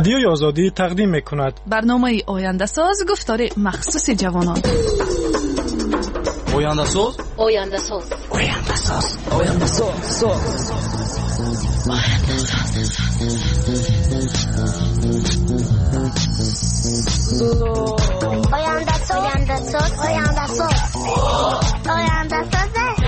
رادیوی آزادی تقدیم می‌کند برنامه آینده ساز گفتار مخصوص جوانان. آینده ساز آینده ساز آینده ساز آینده ساز آینده ساز آینده ساز آینده ساز آینده ساز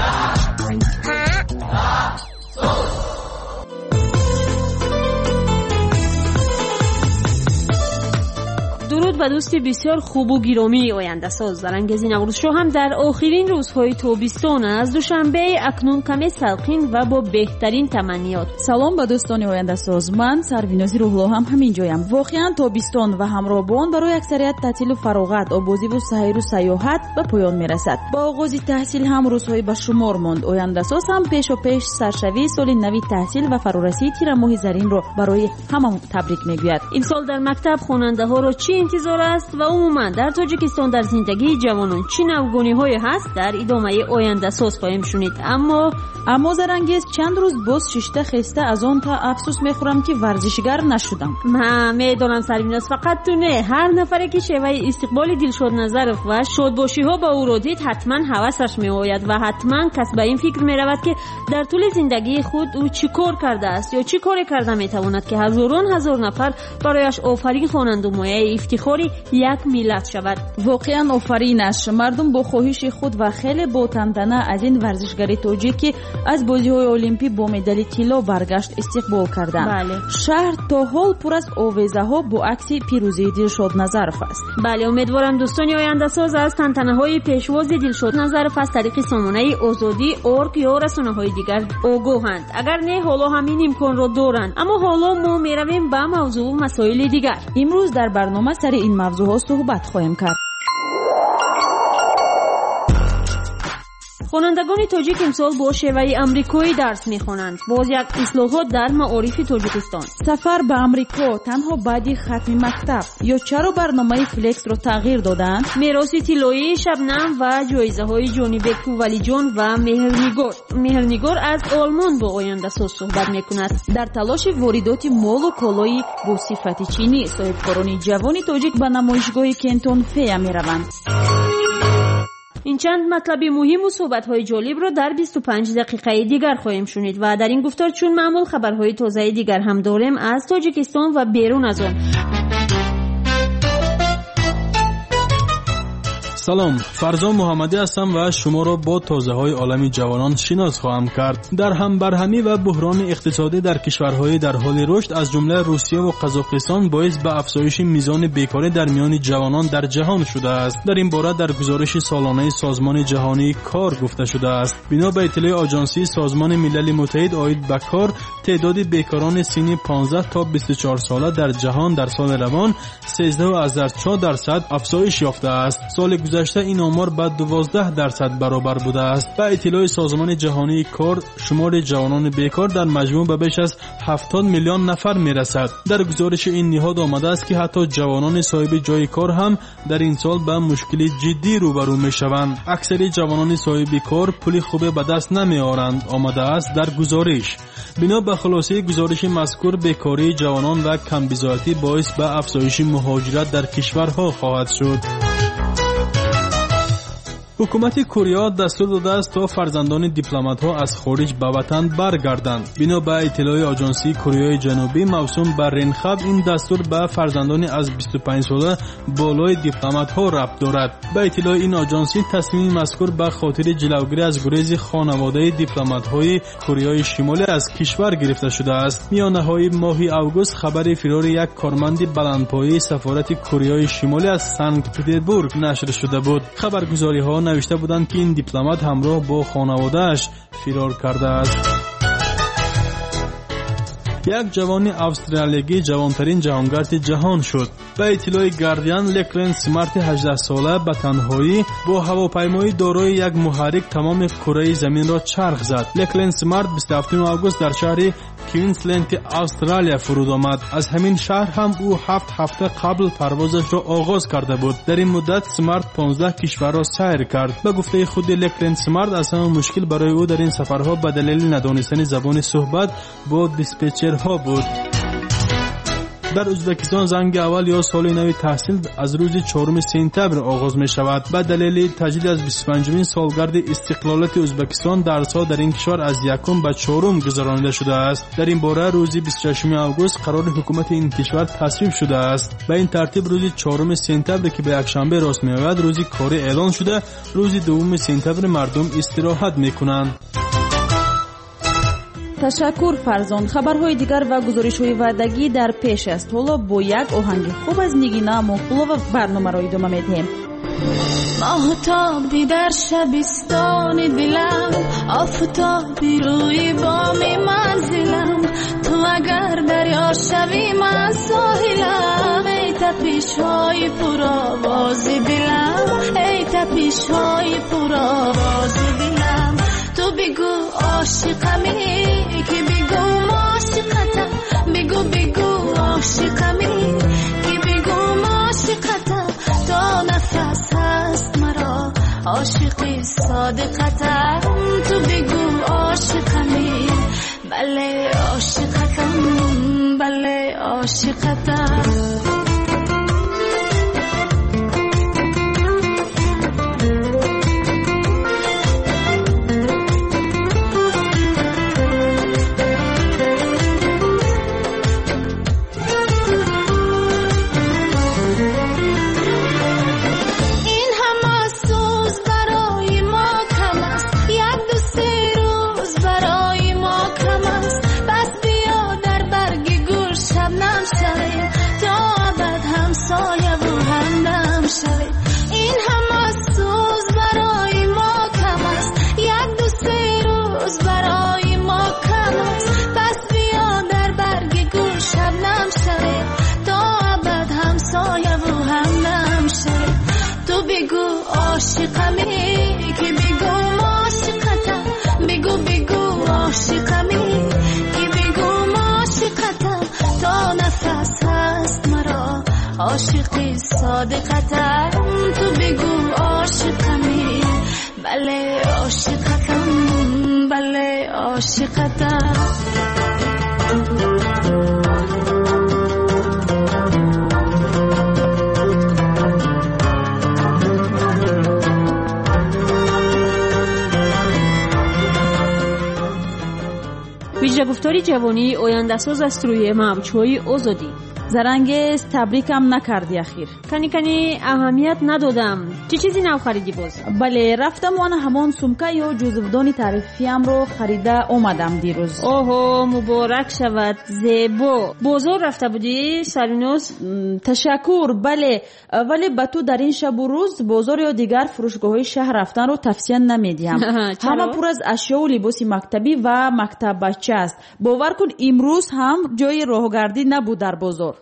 درود به دوستی بسیار خوب و گرامی آینده ساز. زرنگزی نوروز شو هم در آخرین روزهای تابستان از دوشنبه اکنون کمی سلخین و با بهترین تمنیات. سلام به دوستان آینده ساز. من سروینازی روحلو هم همین جایم. واقعا تابستان و همراهان برای اکثریت تعطیل و فراغت، آبازی و سیر و سیاحت به پایان میرسد. با آغاز تحصیل هم روزهای به شمار ماند. آینده ساز هم پیش سرشوی سال نوی تحصیل و فرارسی تیر ماه زرین رو برای همه تبریک میگوید. این سال در مکتب خواننده ها را چی انتظار است و عموما در تاجیکستان در زندگی جوانان چی نوگانی‌های هست در ادامه آینده ساز خواهیم شنید. اما زرنگیز چند روز باز ششته خسته از آن تا افسوس میخورم که ورزشگر نشدم. من میدونم سرویناز، فقط تو نه، هر نفری که شیوه استقبال دلشاد نظرف و شادباشی ها با او را دید حتما هوسش میآید و حتما کس به این فکر میرود که در طول زندگی خود او چی کار کرده است یا چی کاری کرده میتواند که هزاران هزار نفر برایش آفرین خوانند و مایه افتخاری یک ملت شود. واقعا آفرینش. مردم با خواهش خود و خیلی با تندنه از این ورزشگری تاجیک که از بازی‌های المپی با مدال طلا برگشت استقبال کردند. بله. شهر تا حال پر از آویزه‌ها با عکس پیروزی دلشاد نظرف است. بله، امیدوارم دوستان آینده ساز از تنتنه‌های پیشواز دلشاد نظرف از طریق سامانه آزادی اورگ یا رسانه‌های دیگر آگاهند. اگر نه حالا همین امکان را دارند. اما حالا ما می‌رویم به موضوع و مسائل دیگر. امروز در برنامه سر این موضوعات صحبت خواهیم کرد. خوانندگان تاجیک امسال با شیوه آمریکایی درس می‌خوانند. باز یک اصلاحات در معارف تاجیکستان. سفر به آمریکا تنها بعد ختم مکتب یا چرا برنامه فلکس رو تغییر دادند؟ میراث طلایی شبنم و جایزه‌های جانی بکو ولی جان و مهرنگار از آلمان با آینده ساز صحبت می‌کند. در تلاش واردات مال و کالای با صفت چینی، صاحبکاران جوان تاجیک به نمایشگاه کنتون فیا می‌روند. این چند مطلب مهم و صحبت‌های جالب را در 25 دقیقه دیگر خواهیم شنید و در این گفتار چون معمول خبرهای تازه دیگر هم داریم از تاجیکستان و بیرون از آن. سلام، فرزان محمدی هستم و شما را با تازه‌های عالمی جوانان شناس خواهم کرد. در همبرهمی و بحران اقتصادی در کشورهای در حال رشد از جمله روسیه و قزاقستان باعث به افزایش میزان بیکاری در میان جوانان در جهان شده است. در این باره در گزارش سالانه سازمان جهانی کار گفته شده است. بنا به اطلاع آژانسی سازمان ملل متحد آید به کار، تعداد بیکاران سنی 15 تا 24 ساله در جهان در سال روان 13.4% افزایش یافته است. سال گذشته این آمار به 12% برابر بوده است. به اطلاع سازمان جهانی کار، شمار جوانان بیکار در مجموع به بیش از 70 میلیون نفر میرسد. در گزارش این نهاد آمده است که حتی جوانان صاحب جای کار هم در این سال به مشکل جدی روبرو میشوند. اکثر جوانان صاحب کار پول خوب به دست نمیآورند، آمده است در گزارش. بنا به خلاصه گزارش مذکور، بیکاری جوانان و کمبزایتی باعث به افزایش مهاجرت در کشورها خواهد شد. حکومت کره دستور داده است تا فرزندان دیپلمات‌ها از خارج به وطن برگردند. بنا به اطلاع آژانسی کره جنوبی موسوم به رنخب، این دستور به فرزندان از 25 ساله بالای دیپلمات‌ها ربط دارد. به اطلاع این آژانسی تصمیم مذکور به خاطر جلوگیری از گریز خانواده دیپلمات‌های کره شمالی از کشور گرفته شده است. میانه‌های ماه اوگوست خبر فرار یک کارمند بلندپایه سفارت کره شمالی از سنت پترزبورگ نشر شده بود. خبرگزاری‌ها نوشته بودند که این دیپلمات همراه با خانواده‌اش فرار کرده است. یک جوان استرالیایی جوانترین جهانگرد جهان شد. به اطلاع گاردین، لکلن سمارت 18 ساله به تنهایی با هواپیمای دارای یک محرک تمام کره زمین را چرخ زد. لکلن سمارت 27 آگوست در شهر کوینزلند استرالیا فرود آمد. از همین شهر هم او 7 هفته قبل پروازش را آغاز کرده بود. در این مدت سمارت 15 کشور را سیر کرد. به گفته خود لکلن سمارت، اصلا مشکل برای او در این سفرها به دلیل ندانستن زبان صحبت با دیسپچرها بود. در ازبکستان زنگ اول یا سال نو تحصیل از روز 4 سپتامبر آغاز می شود. به دلیل تجدید از 25مین سالگرد استقلالیت ازبکستان درس‌ها در این کشور از 1 به 4 گذرانیده شده است. در این باره روز 26 آگوست قرار حکومت این کشور تصویب شده است. به این ترتیب روز 4 سپتامبر که به یکشنبه راست می‌آید روز کاری اعلان شده. روز 2 سپتامبر مردم استراحت می‌کنند. تشکر فرزند. خبرهای دیگر و گزارش‌های وعدگی در پیش است. حالا با یک آهنگ خوب از نگینا مقبولова برنامه را ادامه می‌دهیم. ماهتابی در شبستان دلم، آفتابی روی بام منزلم، تو اگر دریا شوی من ساحلم. ای تپش‌های پرآواز دلم، ای تپش‌های پرآواز دلم، تو بگو عاشقمی که بگو عاشقتم، بگو عاشقمی که بگو عاشقتم، تا نفس هست مرا عاشقی صادقتم، تو بگو عاشقمی، بله عاشقتم، بله عاشقتم. عاشقی صادقتم، تو بگو عاشقمی، بله عاشقتم، بله عاشقتم. ویژه گفتاری جوانی آینده ساز است روی موج‌های آزادی. زرنگیز تبریکم نکردی اخیر. کنی اهمیت ندادم. چه چیزی نو خریدی باز؟ بله رفتم و همون سمکه یا جزودانی تعریفیم رو خریده اومدم دیروز. اوه مبارک شود. زیبا. بازار رفته بودی سرینوز؟ تشکر. بله ولی به تو در این شب و روز بازار یا دیگر فروشگاه‌های شهر رفتن رو توصیه نمیدیم. همه پر از اشیا و لباس مکتبی و مکتب بچه است. باور کن امروز هم جای راهگردی نبود در بازار.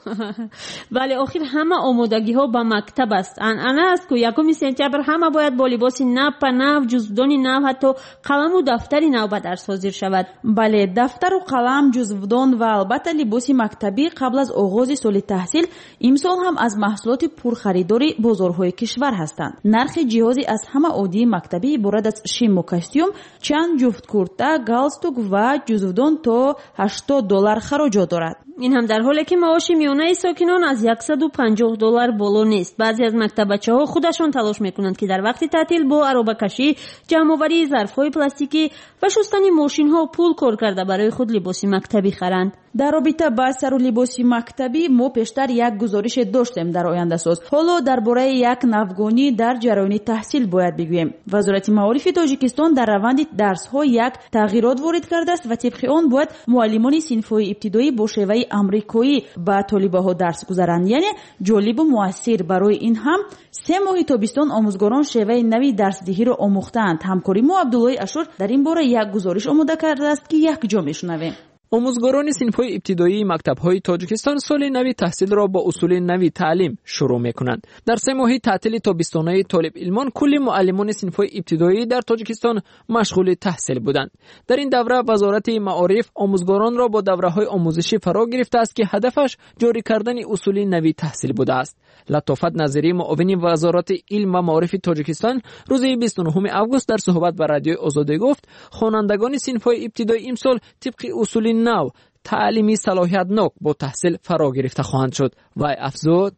ولی آخر همه آمادگی ها به مکتب است. انعنه است که 1 سپتامبر همه باید با لباس نو، جزودانی نو، حتی قلم و دفتری نو به درس حاضر شود. بله دفتر و قلم، جزودان و البته لباس مکتبی قبل از آغاز سال تحصیل امسال هم از محصولات پرخریداری بازارهای کشور هستند. نرخ جهازی از همه عادی مکتبی عبارت از شیم و کاستیوم، چند جفت کورتا، گالستوک و جزودان تا $80 خراجات دارد. این هم در حالی که معاش میانه ساکنان از $150 بالا نیست. بعضی از مکتبچه‌ها خودشان تلاش میکنند که در وقت تعطیل با عربه کشی، جمع‌آوری ظرف‌های پلاستیکی و شستن ماشین‌ها پول کار کرده برای خود لباس مکتبی خرند. در رابطه با سر و لباس مکتبی ما پیشتر یک گزارش داشتیم در آینده ساز. حالا درباره یک نوگانی در جریان تحصیل باید بگویم. وزارت معارف تاجیکستان در روند درس‌ها یک تغییرات وارد کرده است و طبق آن باید معلمان صنف‌های ابتدایی با شیوه آمریکایی با طالب‌ها درس گذارند. یعنی جالب و موثر برای این هم 3 ماه تابستان آموزگاران شیوه نوی درسدهی را آموختند. همکاری ما عبدالله اشور در این باره یک گزارش آماده کرده است که یک جا میشنویم. آموزگاران صنف‌های ابتدایی مکتب‌های تاجیکستان سال نوی تحصیل را با اصول نوی تعلیم شروع می‌کنند. در 3 ماه تعطیل تابستانه طالب علمان کلی معلمان صنف‌های ابتدایی در تاجیکستان مشغول تحصیل بودند. در این دوره وزارت معارف آموزگاران را با دوره‌های آموزشی فرا گرفته است که هدفش جاری کردن اصول نوی تحصیل بوده است. لطافت نظری معاون وزارت علم و معارف تاجیکستان روز 29 آگوست در صحبت با رادیو آزادی گفت خوانندگان صنف‌های ابتدایی امسال طبق اصول نو تعلیمی صلاحیتناک با تحصیل فرا گرفته خواهند شد. و افزود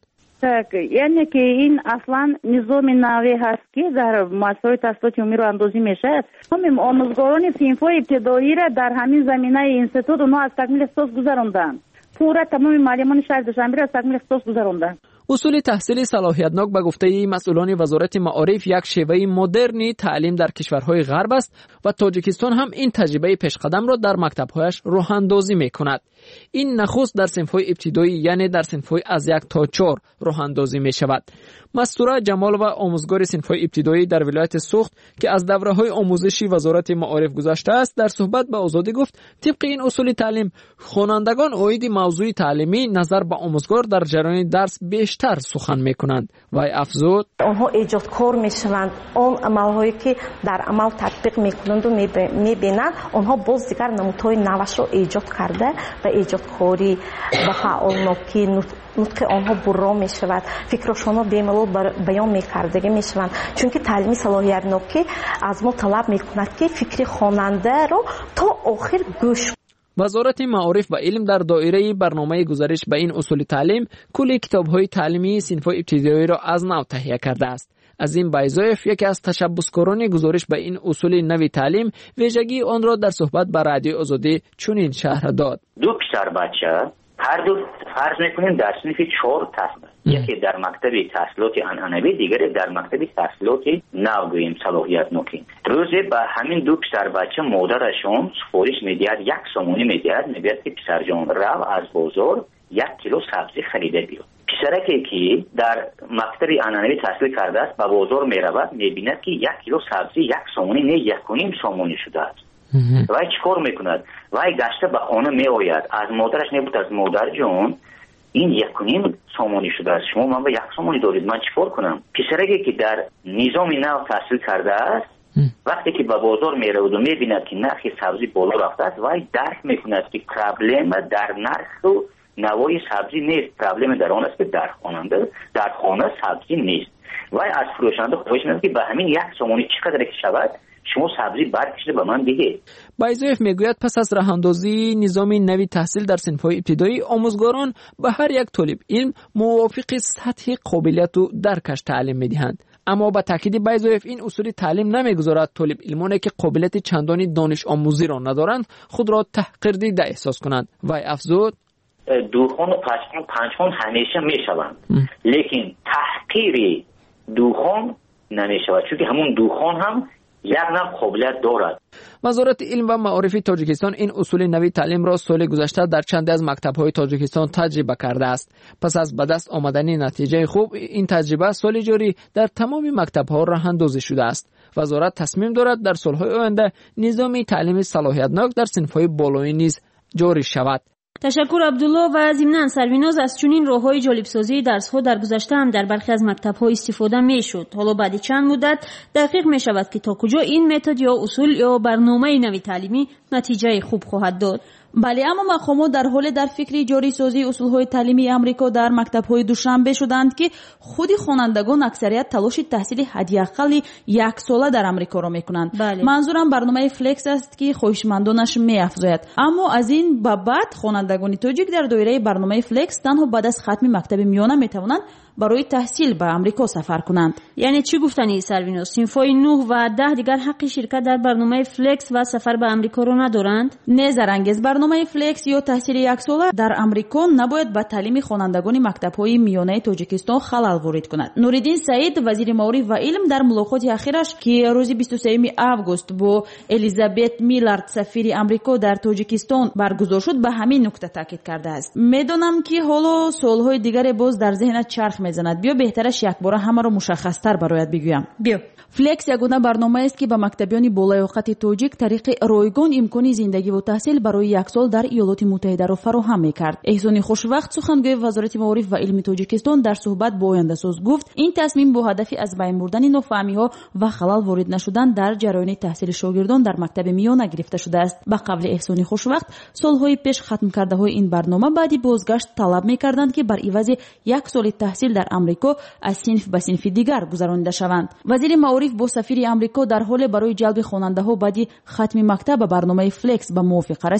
یعنی که این اصلا نظام نوی هست که در مؤسسات تحصیلات عمومی رو اندازی میشه. همین آموزگاران صنف‌های ابتدایی را در همین زمینه اینستیتوت اونها از تکمیل اختصاص گذراندن. پورا تمام معلمان شهر دوشنبه را از تکمیل اختصاص گذراندن. اصول تحصیل صلاحیتناک به گفته مسئولان وزارت معارف یک شیوه مدرنی تعلیم در کشورهای غرب است و تاجیکستان هم این تجربه پیشقدم را در مکتب‌هایش راه اندازی می‌کند. این نخست در صنف‌های ابتدایی یعنی در صنف‌های از 1 تا 4 راه اندازی می‌شود. مستوره جمال و آموزگار صنف‌های ابتدایی در ولایت سوخت که از دوره‌های آموزشی وزارت معارف گذشته است در صحبت با آزادی گفت طبق این اصول تعلیم خوانندگان عاید موضوع تعلیمی نظر به آموزگار در جریان درس بیشتر سخن می‌کنند. و افزود آنها ایجادکار می‌شوند. آن عمل‌هایی که در عمل تطبیق می‌کنند و می‌بینند آنها باز دیگر نمودهای نوش را ایجاد کرده و ایجادکاری و فعالناکی نطق آنها برا می شود. فکرشان را بیملال بیان می کردگی می شوند. چون که تعلیمی صلاحیتناکی از ما طلب می کند که فکر خواننده را تا آخر گوش. وزارت معارف و علم در دایره برنامه گزارش به این اصول تعلیم کل کتاب‌های تعلیمی صنف‌های ابتدایی را از نو تهیه کرده است. از این بایزایف یکی از تشبثکاران گزارش به این اصول نوی تعلیم ویژگی آن را در صحبت با رادیو آزادی چنین شرح داد. دو پسر بچه هر دو فرض میکنیم در صنف 4 تحصیل، یکی در مکتب تحصیلات عنعنوی دیگری در مکتب تحصیلات نو گوییم صلاحیتناکی. روزی به همین دو پسر بچه مادرشون سفارش میدهد 1 سومونی میدهد که پسر جان رو از بازار 1 کیلو سبزی خریده بیار. پسرکی که در مکتب عنعنوی تحصیل کرده است به بازار میرود میبیند که 1 کیلو سبزی 1 سومونی نه 1.5 سومونی شده است. وای چیکار میکند؟ وای گشته به خانه میآید از مادرش نبود از مادر جون این 1.5 سومونی شده است شما من به 1 سومونی دارید من چیکار کنم؟ پسرکی که در نظام نو تحصیل کرده است وقتی که به بازار میرود و میبیند که نرخ سبزی بالا رفته است وای درک میکند که پرابلم در نرخ و نوای سبزی نیست، پرابلم در آن است که در خانه سبزی نیست. وای از فروشنده خواهش می‌کنم که به همین 1 سومونی چقدر که شود شما سبزی برکشیده به من دیگه. بایزایف میگوید پس از راهاندازی نظام نوی تحصیل در صنف‌های ابتدایی آموزگاران به هر یک طالب علم موافق سطح قابلیت و درکش تعلیم میدهند. اما با تاکید بایزایف این اصول تعلیم نمیگذارد طالب علمانی که قابلیت چندانی دانش آموزی را ندارند خود را تحقیر دیده احساس کنند. و افزود دوخان و پنجخان همیشه میشوند لیکن تحقیر دوخان نمیشود چون که همون دوخان هم یک نوع قابلیت دارد. وزارت علم و معارف تاجیکستان این اصول نوی تعلیم را سال گذشته در چند از مکتب‌های تاجیکستان تجربه کرده است. پس از به دست آمدن نتیجه خوب این تجربه سال جاری در تمام مکتب‌ها راه اندازی شده است. وزارت تصمیم دارد در سال‌های آینده نظام تعلیمی صلاحیتناک در صنف‌های بالایی نیز جاری شود. تشکر عبدالله. و ضمناً سرویناز از چنین راه‌های جالبسازی درس‌ها در گذشته هم در برخی از مکتب‌ها استفاده می‌شد. حالا بعد چند مدت دقیق می‌شود که تا کجا این متد یا اصول یا برنامه نوی تعلیمی نتیجه خوب خواهد داد. بله، اما مقامات در حال در فکر جاری سازی اصولهای تعلیمی امریکا در مکتب‌های دوشنبه شدند که خود خوانندگان اکثریت تلاش تحصیل حداقل 1 ساله در امریکا را می‌کنند. منظورم برنامه فلکس است که خواهشمندانش می‌افزاید. اما از این بعد خوانندگان تاجیک در دایره برنامه فلکس تنها بعد از ختم مکتب میانه می‌توانند برای تحصیل به امریکا سفر کنند. یعنی چی گفتنی سرویناز؟ صنف‌های 9 و 10 دیگر حق شرکت در برنامه فلکس و سفر به امریکا را ندارند؟ نظرانگیز برنامه فلکس یا تحصیل 1 ساله در امریکا نباید به تعلیم خوانندگان مکتب‌های میانه تاجیکستان خلل وارد کند. نوریدین سعید وزیر معارف و علم در ملاقات اخیرش که روز 23 آگوست با الیزابت میلارد سفیر امریکا در تاجیکستان برگزار شد به همین نکته تاکید کرده است. میدونم که حالا سوال‌های دیگر باز در ذهنت چرخ میزند. بیا بهترش یک بار همه را مشخص‌تر برایت بگویم. بیا. فلکس یگانه برنامه است که به مکتبیان بالاقامت تاجیک طریق رایگان امکان زندگی و تحصیل برای 1 سال در ایالات متحده را فراهم می‌کرد. احسان خوشوقت سخنگوی وزارت معارف و علم تاجیکستان در صحبت با آینده ساز گفت این تصمیم با هدف از بین بردن نافهمی‌ها و خلل وارد نشدن در جریان تحصیل شاگردان در مکتب میانه گرفته شده است. به قول احسان خوشوقت سالهای پیش ختم کرده های این برنامه بعدی بازگشت طلب می‌کردند که بر عوض 1 سال تحصیل در امریکا از صنف به صنف دیگر گذرانده شوند. وزیر معارف با سفیر امریکا در حال برای جلب خواننده‌ها بعد ختم مکتب برنامه فلکس به موافقه رسیدند که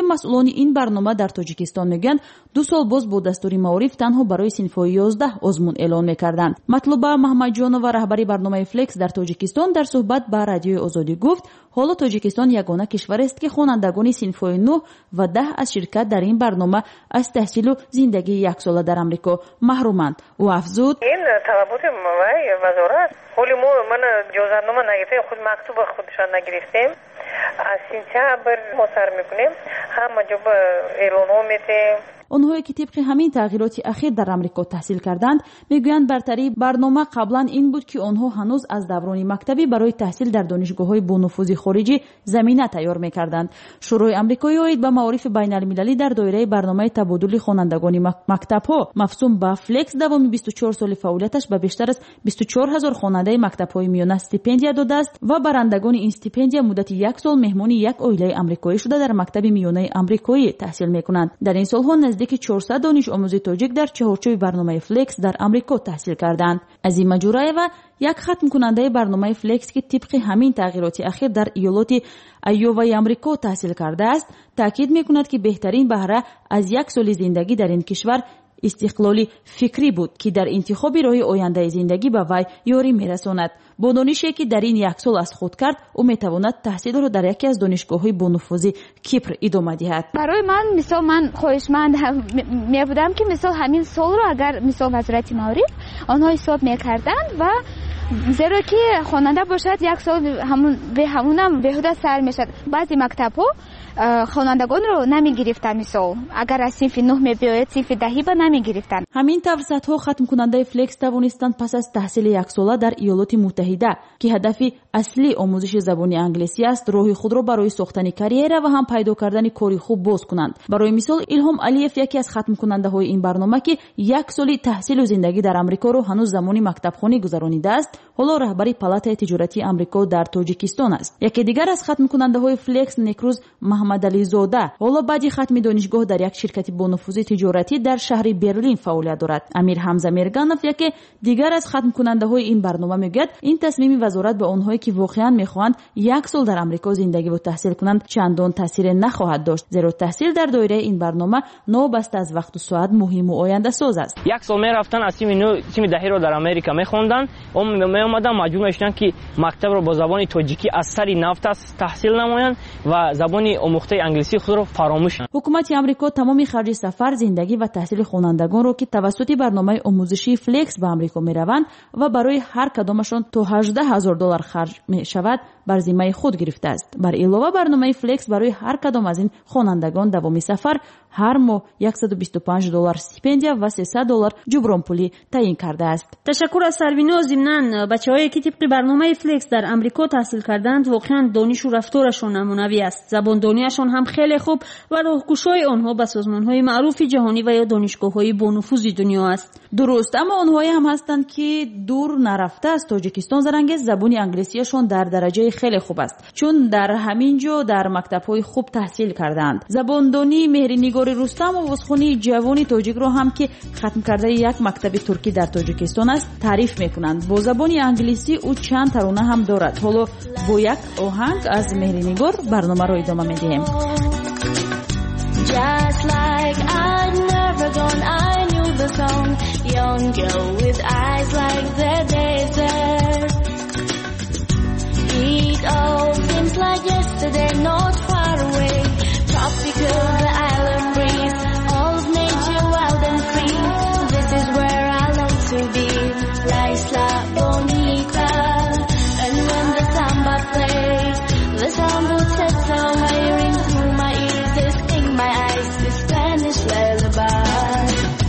мас'улони ин барнома дар тоҷикистон мегӯянд 2 сол боз бо дастури маориф танҳо барои синфҳои 11 озмун эълон мекарданд. Матлуба Маҳмаҷонова, раҳбари барномаи Flex дар тоҷикистон, дар суҳбат ба радиои Озодӣ гуфт, ҳоло тоҷикистон ягона кишварест ки хонандагони синфҳои 9 ва 10 аз ширкат дар ин барнома аз таҳсилу зиндагии яксола дар амрико маҳруманд. ӯ афзуд: ин талаботи вазорат ҳоли ман ҷозатнома нагирифтем, худ мактуба худшон нагирифтем. аз сентябр мо сар мекунем, ҳама ҷо ба эълонҳо метем. онҳое ки тибқи ҳамин тағйироти ахир дар амрико таҳсил карданд мегӯянд бартарии барнома қаблан ин буд ки онҳо ҳанӯз аз даврони мактабӣ барои таҳсил дар донишгоҳҳои бонуфузи хориҷӣ замина тайёр мекарданд. шӯрои амрикои оид ба маорифи байналмилалӣ дар доираи барномаи табодули хонандагони мактабҳо мавсум ба Flex давоми 24 соли фаъолияташ ба бештар аз 24 000 хонандаи мактабҳои миёна стипендия додааст ва барандагони ин стипендия муддати 1 сол меҳмони як оилаи амрикоӣ шуда дар мактаби миёнаи амрикоӣ таҳсил мекунанд. дар ин солҳо наздики 400 дониш омӯзи тоҷик дар чаҳорчӯби барномаи Flex дар амрико таҳсил карданд. Азима Ҷураева, як хатмкунандаи барномаи Flex ки тибқи ҳамин тағйироти ахир дар иёлоти Айоваи амрико таҳсил кардааст, таъкид мекунад ки беҳтарин баҳра аз 1 соли зиндагӣ дар ин кишвар истиқлоли фикрӣ буд ки дар интихоби роҳи ояндаи зиндагӣ ба вай ёрӣ мерасонад. бо донише ки дар ин 1 сол аз худ кард, ӯ метавонад таҳсилро дар яке аз донишгоҳҳои бонуфузи Кипр идома диҳад. барои ман мисол ман хоҳишманд мебудам ки мисол ҳамин солро агар мисол вазорати маориф онҳо ҳисоб мекарданд ва зеро ки хонанда бошад 1 сол ҳамунам беҳуда сар мешад. баъзи мактабҳо хонандагонро намегирифтанд, мисол агар аз синфи 9 мебиёяд синфи 10 ба намегирифтанд. ҳамин тавр садҳо хатмкунандаи Flex тавонистанд пас аз таҳсили яксола дар иёлоти муттаҳида ки ҳадафи аслӣ омӯзиши забони англисӣ аст, роҳи худро барои сохтани карьера ва ҳам пайдо кардани кори хуб боз кунанд. барои мисол Илҳом Алиев, яке аз хатмкунандаҳои ин барнома ки 1 соли таҳсилу зиндагӣ дар амрикоро ҳанӯз замони мактабхонӣ гузаронидааст, ҳоло раҳбари палатаи тиҷоратии амрико дар тоҷикистон аст. яке дигар аз хатмкунандаҳои Flex Некрӯз Маҳмадализода ҳоло баъди хатми донишгоҳ дар як ширкати бонуфузи тиҷоратӣ дар шаҳри Берлин фаъолият дорад. Амир Ҳамза Мерганов, яке дигар аз хатмкунандаҳои ин барнома мегӯяд, ин тасмими вазорат ба онҳое ки воқеан мехоҳанд 1 сол дар амрико зиндагиву таҳсил кунанд чандон таъсире нахоҳад дошт, зеро таҳсил дар доираи ин барнома новобаста аз вақту соат муҳиму ояндасоз аст. 1 сол мерафтан аз сими 9 сими 10ро дар Америка мехонданд, меомадан маҷбур мешуданд ки мактабро бо забони тоҷикӣ аз сари нафта таҳсил намоянд ва забони омӯхтаи англисӣ худро фаромӯш. ҳукумати амрико тамоми харҷи сафар, зиндагӣ ва таҳсили хонандагонро ки тавассути барномаи омӯзишии Flex ба амрико мераванд ва барои ҳар кадомашон то $18,000 харҷ мешавад, бар зиммаи худ гирифтааст. бар илова барномаи Flex барои ҳар кадом аз ин хонандагон давоми сафар ҳар моҳ $125 стипендия ва $300 ҷубронпулӣ таъин кардааст. ташаккур аз Сарвино. зимнан бачаҳое ки тибқи барномаи Flex дар амрико таҳсил карданд воқеан донишу рафторашон намунавӣ аст. забондонияшон ҳам хеле хуб ва роҳкушои онҳо ба созмонҳои маъруфи ҷаҳонӣ ва ё донишгоҳҳои бонуфузи дунё аст. дуруст, аммо онҳое ҳам ҳастанд ки дур нарафта аз тоҷикистон зарангез забони англисияшон дар дараҷаи хеле хуб аст, чун дар ҳамин ҷо дар мактабҳои хуб таҳсил карданд. забондонии Меҳринигори Рустам овозхонии ҷавони тоҷикро ҳам ки хатм кардаи як мактаби туркӣ дар тоҷикистон аст таъриф мекунанд. бо забони англисӣ ӯ чанд тарона ҳам дорад. ҳоло бо як оҳанг аз Меҳринигор барномаро идома медиҳем. Just like I'd never gone, I knew the song. Young girl with eyes like the desert. It all seems like yesterday, not far away. Tropical, the island breeze, all of nature wild and free. This is where I long to be, La Isla Bonita. And when the samba plays, the sound would set so high through my ears, this in my eyes, this Spanish lullaby.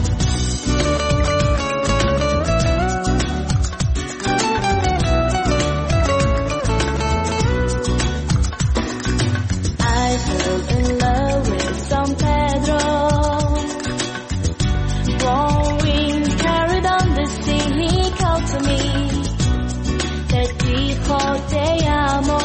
I fell in love with San Pedro. Warm winds carried on the sea, he called to me. Te dijo te amo.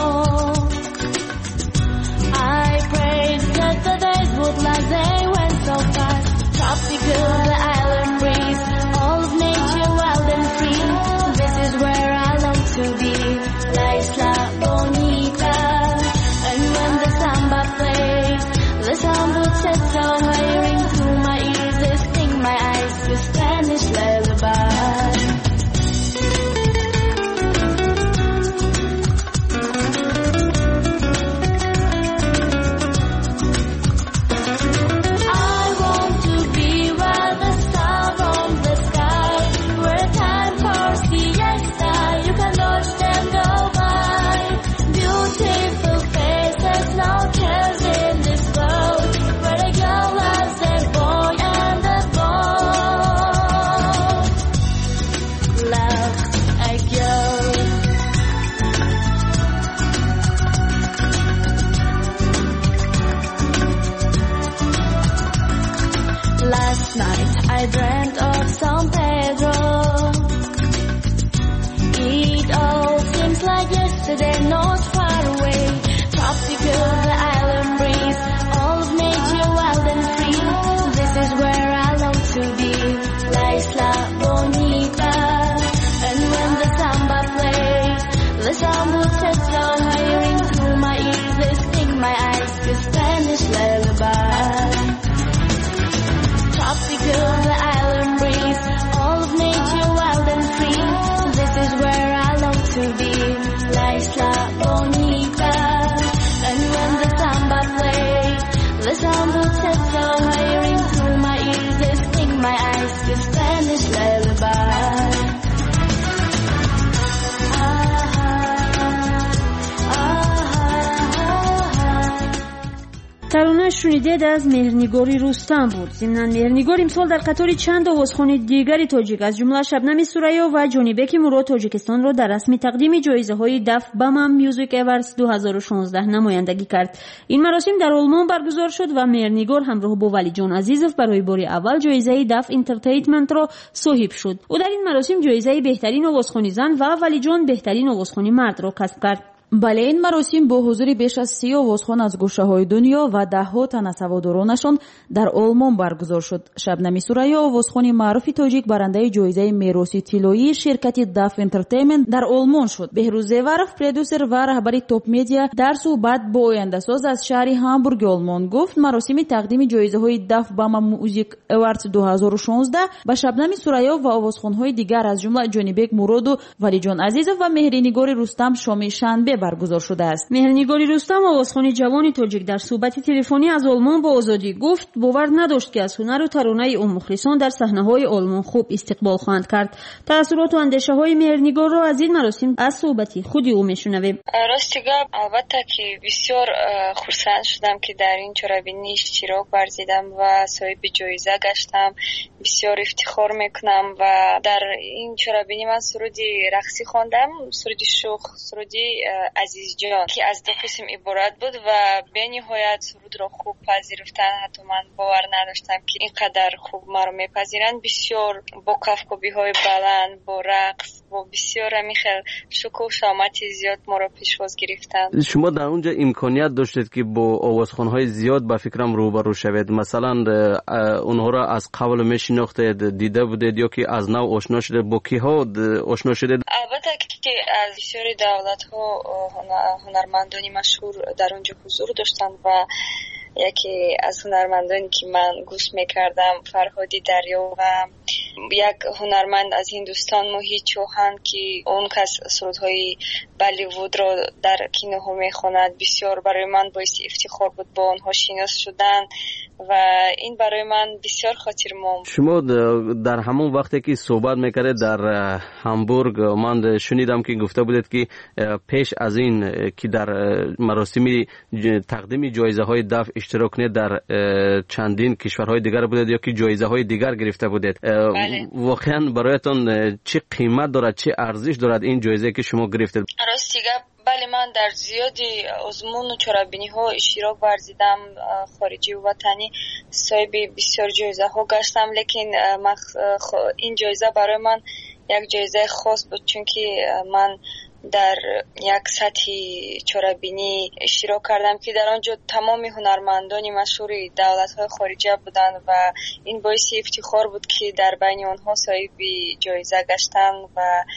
I prayed that the days would last, they went so fast. Tropical, the island breeze, all of nature wild and free. This is where I long to be, La Isla Bonita. And when the samba plays, the samba شنیدید از مهرنگاری رستم بود. ضمن مهرنگار امسال در قطار چند آوازخوان دیگری تاجیک از جمله شبنم سوریا و جانیبک مراد تاجیکستان را در رسم تقدیم جایزه‌های دف بامام میوزیک اوردز 2016 نمایندگی کرد. این مراسم در آلمان برگزار شد و مهرنگار همراه با ولی جان عزیزов برای بار اول جایزه دف انترتینمنت را صاحب شد. او در این مراسم جایزه بهترین آوازخوانی زن و ولی جان بهترین آوازخوانی مرد را کسب کرد. بله، این مراسم با حضور بیش از 30 آوازخوان از گوشه‌های دنیا و ده‌ها تن از هوادارانشان در آلمان برگزار شد. شبنم سوریا آوازخوان معروف تاجیک برنده جایزه میراثی طلایی شرکت داف انترتینمنت در آلمان شد. بهروز زیورف پرودوسر و رهبر تاپ مدیا در صحبت با آینده‌ساز از شهر هامبورگ آلمان گفت مراسم تقدیم جایزه‌های داف بامام میوزیک اوردز 2016 با شبنم سوریا و آوازخوان‌های دیگر از جمله جانیبک مراد و ولی جان عزیزов و مهرنگار رستم شام شنبه برگزار شده است. مهرنگاری رستم آوازخوان جوان تاجیک در صحبت تلفنی از آلمان با آزادی گفت باور نداشت که از هنر و ترانه اون مخلصان در صحنه‌های آلمان خوب استقبال خواهند کرد. تأثیرات و اندیشه‌های مهرنگار را از این مراسم از صحبتی خودی او میشنویم. راستیگه البته که بسیار خرسند شدم که در این چرابینی اشتراک ورزیدم و صاحب جایزه گشتم. بسیار افتخار میکنم و در این چرابینی من سرودی رقصی خواندم، سرودی شوخ، سرودی عزیز جان که از دو قسم عبارت بود و به نهایت سرود را خوب پذیرفتن. حتی من باور نداشتم که اینقدر خوب ما را میپذیرند. بسیار با کفکوبی های بلند، با رقص، با بسیار میخل شکوه و شامت زیاد ما را پیشواز گرفتند. شما در اونجا امکانیت داشتید که با آوازخوان‌های زیاد به فکرم روبرو شوید؟ مثلا اونها را از قبل میشناختید، دیده بودید یا که از نو آشنا شدید؟ با کیها آشنا شدید؟ البته که از بسیار دولت‌ها هنرمندانی مشهور در اونجا حضور داشتند و یکی از هنرمندانی که من گوش میکردم فرهادی دریا و یک هنرمند از هندوستان موهیت چوهان که اون کس سرودهای بالیوود را در کینوها میخواند. بسیار برای من باعث افتخار بود با اونها شناس شدن و این برای من بسیار خاطرمون. شما در همون وقتی که صحبت میکردید در هامبورگ من شنیدم که گفته بودید که پیش از این که در مراسم تقدیم جایزه های دف اشتراک کنید در چندین کشورهای دیگر بودید یا که جایزه های دیگر گرفته بودید. بله. واقعا برایتان چه قیمت دارد، چه ارزش دارد این جایزه که شما گرفتید؟ راستیگه بله، من در زیادی آزمون و چرابینی ها اشتراک ورزیدم، خارجی و وطنی صاحب بسیار جایزه ها گشتم، لیکن این جایزه برای من یک جایزه خاص بود چون که من در یک سطح چرابینی اشتراک کردم که در آنجا تمام هنرمندان مشهور دولت‌های خارجی بودند و این باعث افتخار بود که در بین آنها صاحب جایزه گشتن و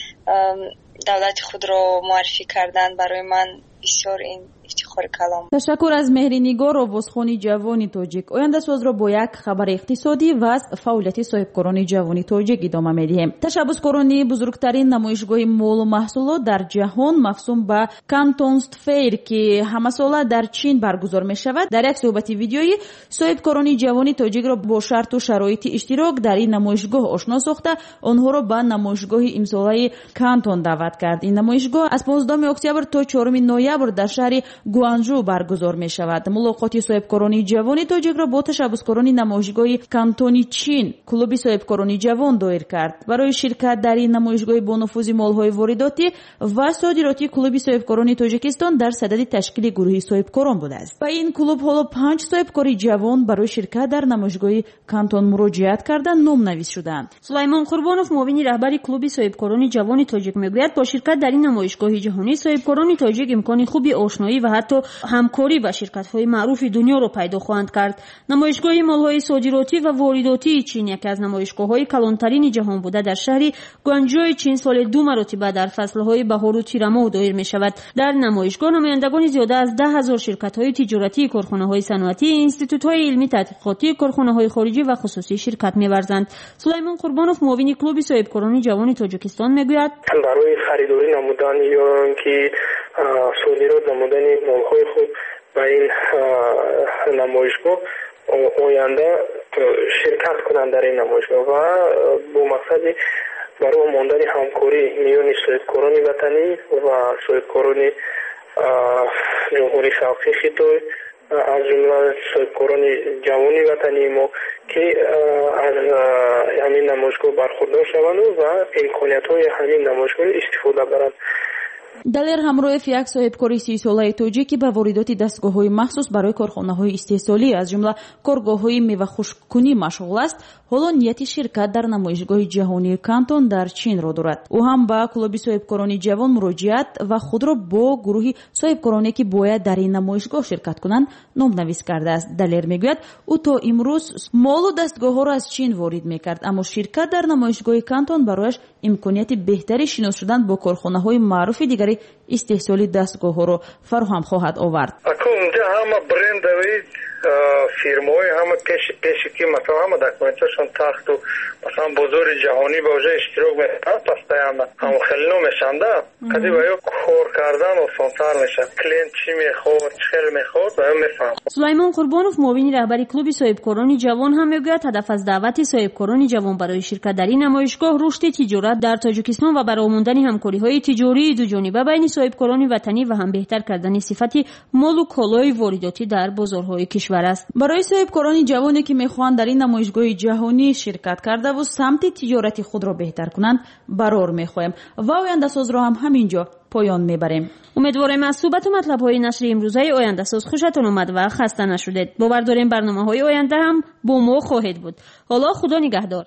دولت خود را معرفی کردن. برای من بسیار این افتخار کلام. تشکر از مهرنگار آوازخوان جوان تاجیک. آینده ساز را با یک خبر اقتصادی و از فعالیت صاحبکاران جوان تاجیک ادامه می‌دهیم. تشبثکاران بزرگترین نمایشگاه مال و محصولات در جهان مخصوص به کانتونست فیر که همساله در چین برگزار می‌شود در یک صحبت ویدیویی صاحبکاران جوان تاجیک را با شرط و شرایط اشتراک در این نمایشگاه آشنا ساخته آنها را به نمایشگاه امساله کانتون دعوت کرد. این نمایشگاه از 15 اکتبر تا 4 نوامبر در شهر گوانجو برگزار می شود. ملاقات صاحبکاران جوان تاجیک را با تشبثکاران نمایشگاه کانتونی چین کلوب صاحبکاران جوان دایر کرد. برای شرکت در این نمایشگاه با نفوذ مال‌های وارداتی و صادراتی کلوب صاحبکاران تاجیکستان در صدد تشکیل گروهی صاحبکاران بوده است. با این کلوب حالا 5 صاحبکار جوان برای شرکت در نمایشگاه کانتون مراجعت کردند، نام نویس شدند. سلیمان قربانوف معاون رهبر کلوب صاحبکاران جوان تاجیک میگوید با شرکت در این نمایشگاه جهانی صاحبکاران تاجیک امکان خوبی آشنایی و حتی همکاری با شرکت‌های معروف دنیا را پیدا خواهند کرد. نمایشگاه مال‌های صادراتی و وارداتی چین یکی از نمایشگاه‌های کلانترین جهان بوده در شهر گوانجو چین سال 2 مرتبه در فصل‌های بهار و تیرماه دایر می‌شود. در نمایشگاه نمایندگان زیاده از 10,000 شرکت‌های تجارتی، کارخانه‌های صنعتی، اینستیتوت‌های علمی تحقیقاتی، کارخانه‌های خارجی و خصوصی شرکت می‌ورزند. سلیمان قربانوف معاون کلوب صاحبکاران جوان تاجیکستان میگوید برای خریداری نمودن یا اینکه صادرات نمودن مال‌های خود به این نمایشگاه آینده شرکت کنند در این نمایشگاه و با مقصد برای ماندن همکاری میان صاحبکاران وطنی و صاحبکاران جمهوری خلقی خیتای از جمله صاحبکاران جوانی وطنی ما که از همین نمایشگاه برخوردار شوند و امکانیت‌های همین نمایشگاه استفاده برند. далер ҳамроҳ як соҳибкори 30 солаи тоҷикӣ ба воридоти дастгоҳҳои махсус барои корхонаҳои истеҳсолӣ аз ҷумла коргоҳҳои мевахушккунӣ машғул аст. ҳоло нияти ширкат дар намоишгоҳи ҷаҳонии Кантон дар Чинро дорад. ӯ ҳам ба клуби соҳибкорони ҷавон муроҷиат ва худро бо гурӯҳи соҳибкороне ки бояд дар ин намоишгоҳ ширкат кунанд номнавис кардааст. далер мегӯяд ӯ то имрӯз молу дастгоҳҳоро аз Чин ворид мекард, аммо ширкат дар намоишгоҳи Кантон барояш имконияти беҳтари шинос шудан бо корхонаҳои маъруфи дигари истеҳсоли дастгоҳҳоро фароҳам хоҳад овард. Акунҷа ҳама брендови фирмаҳои ҳама пеши ки масалан ҳама документашон тахту масалан бозори ҷаҳонӣ ба оҷа иштирок мекунад постоянно ҳама хеле номешанда кади ба ё кор кардан осонтар мешад. клиент чӣ мехоҳад, чӣ хел мехоҳад ба ё мефаҳмад. сулаймон қурбонов муовини раҳбари клуби соҳибкорони ҷавон ҳам мегӯяд ҳадаф аз даъвати соҳибкорони ҷавон барои ширкат дар ин намоишгоҳ рушди тиҷорат дар Тоҷикистон ва баромондани ҳамкориҳои тиҷории дуҷониба байни соҳибкорони ватанӣ ва ҳам беҳтар кардани сифати молу колои воридотӣ дар бозорҳои кишвар аст. барои соҳибкорони ҷавоне ки мехоҳанд дар ин намоишгоҳи ҷаҳонӣ ширкат кардаву самти тиҷорати худро беҳтар кунанд барор мехоҳем ва ояндасозро ҳам ҳаминҷо поён мебарем. умедворем аз суҳбату матлабҳои нашри имрӯзаи ояндасоз хушатон омад ва хаста нашудед. бовар дорем барномаҳои оянда ҳам бо мо хоҳед буд. ҳоло худо нигаҳдор.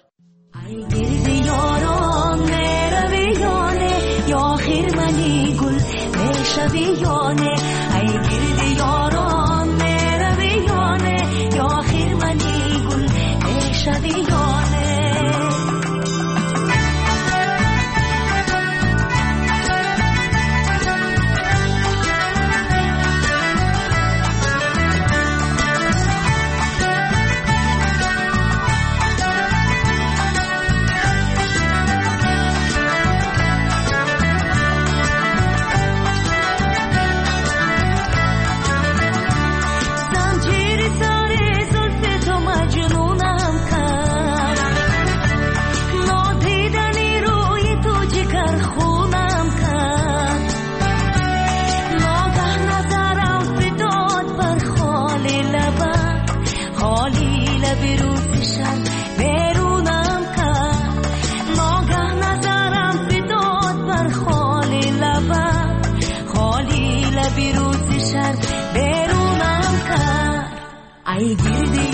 I give